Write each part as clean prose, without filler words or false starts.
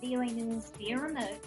VOA News via remote.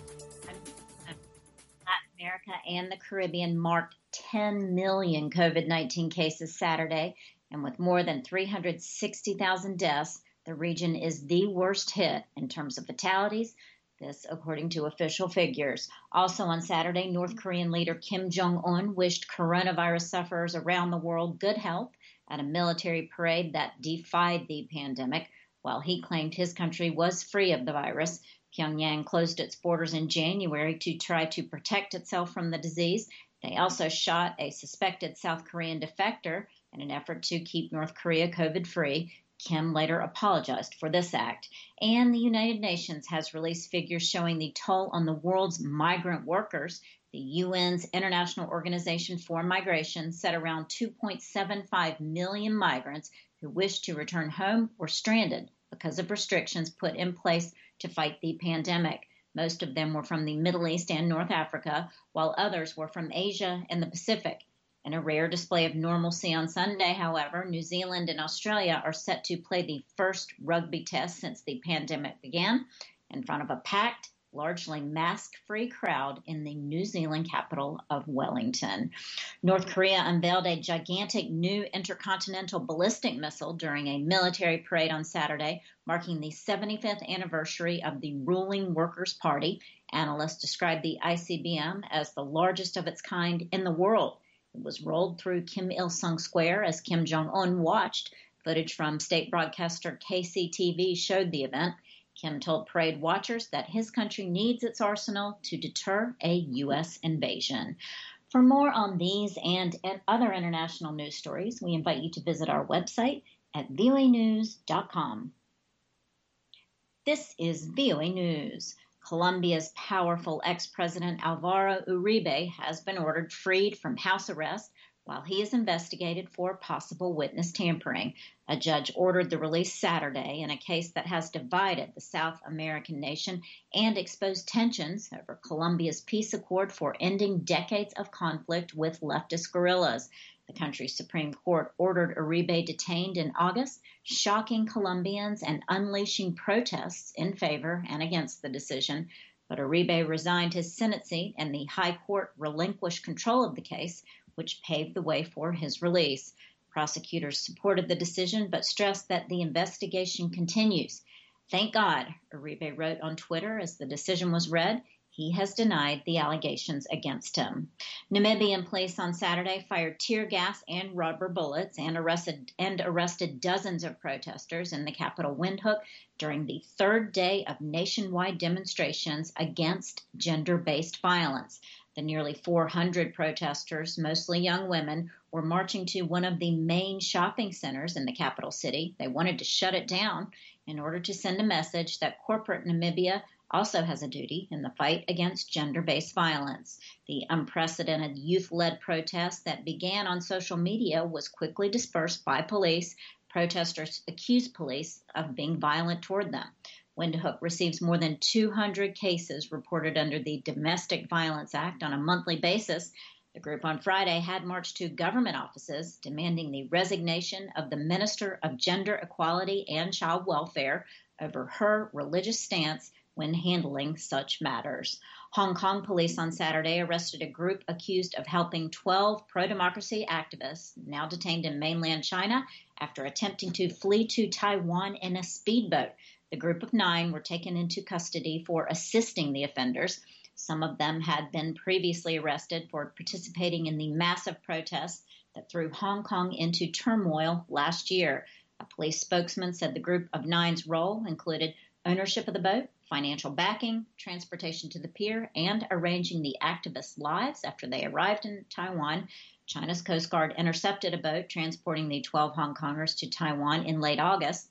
Latin America and the Caribbean marked 10 million COVID-19 cases Saturday, and with more than 360,000 deaths, the region is the worst hit in terms of fatalities. This, according to official figures. Also on Saturday, North Korean leader Kim Jong-un wished coronavirus sufferers around the world good health at a military parade that defied the pandemic. While he claimed his country was free of the virus, Pyongyang closed its borders in January to try to protect itself from the disease. They also shot a suspected South Korean defector in an effort to keep North Korea COVID-free. Kim later apologized for this act. And the United Nations has released figures showing the toll on the world's migrant workers. The UN's International Organization for Migration said around 2.75 million migrants who wish to return home were stranded because of restrictions put in place to fight the pandemic. Most of them were from the Middle East and North Africa, while others were from Asia and the Pacific. In a rare display of normalcy on Sunday, however, New Zealand and Australia are set to play the first rugby test since the pandemic began in front of a packed, largely mask-free crowd in the New Zealand capital of Wellington. North Korea unveiled a gigantic new intercontinental ballistic missile during a military parade on Saturday, marking the 75th anniversary of the ruling Workers' Party. Analysts describe the ICBM as the largest of its kind in the world. It was rolled through Kim Il-sung Square as Kim Jong-un watched. Footage from state broadcaster KCTV showed the event. Kim told parade watchers that his country needs its arsenal to deter a U.S. invasion. For more on these and other international news stories, we invite you to visit our website at voanews.com. This is VOA News. Colombia's powerful ex-president Alvaro Uribe has been ordered freed from house arrest while he is investigated for possible witness tampering. A judge ordered the release Saturday in a case that has divided the South American nation and exposed tensions over Colombia's peace accord for ending decades of conflict with leftist guerrillas. The country's Supreme Court ordered Uribe detained in August, shocking Colombians and unleashing protests in favor and against the decision. But Uribe resigned his Senate seat and the High Court relinquished control of the case, which paved the way for his release. Prosecutors supported the decision but stressed that the investigation continues. Thank God, Uribe wrote on Twitter as the decision was read. He has denied the allegations against him. Namibian police on Saturday fired tear gas and rubber bullets and arrested dozens of protesters in the capital Windhoek during the third day of nationwide demonstrations against gender-based violence. The nearly 400 protesters, mostly young women, were marching to one of the main shopping centers in the capital city. They wanted to shut it down in order to send a message that corporate Namibia also has a duty in the fight against gender-based violence. The unprecedented youth-led protest that began on social media was quickly dispersed by police. Protesters accused police of being violent toward them. Windhoek receives more than 200 cases reported under the Domestic Violence Act on a monthly basis. The group on Friday had marched to government offices demanding the resignation of the Minister of Gender Equality and Child Welfare over her religious stance when handling such matters. Hong Kong police on Saturday arrested a group accused of helping 12 pro-democracy activists now detained in mainland China after attempting to flee to Taiwan in a speedboat. The group of 9 were taken into custody for assisting the offenders. Some of them had been previously arrested for participating in the massive protests that threw Hong Kong into turmoil last year. A police spokesman said the group of 9's role included ownership of the boat, financial backing, transportation to the pier, and arranging the activists' lives after they arrived in Taiwan. China's Coast Guard intercepted a boat transporting the 12 Hong Kongers to Taiwan in late August.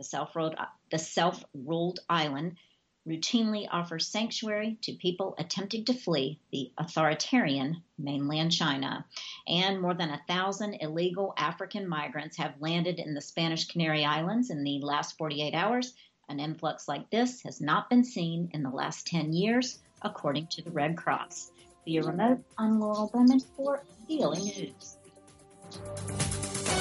The self-ruled island routinely offers sanctuary to people attempting to flee the authoritarian mainland China. And more than 1,000 illegal African migrants have landed in the Spanish Canary Islands in the last 48 hours. An influx like this has not been seen in the last 10 years, according to the Red Cross. Via remote, I'm Laurel Bowman for VOA News.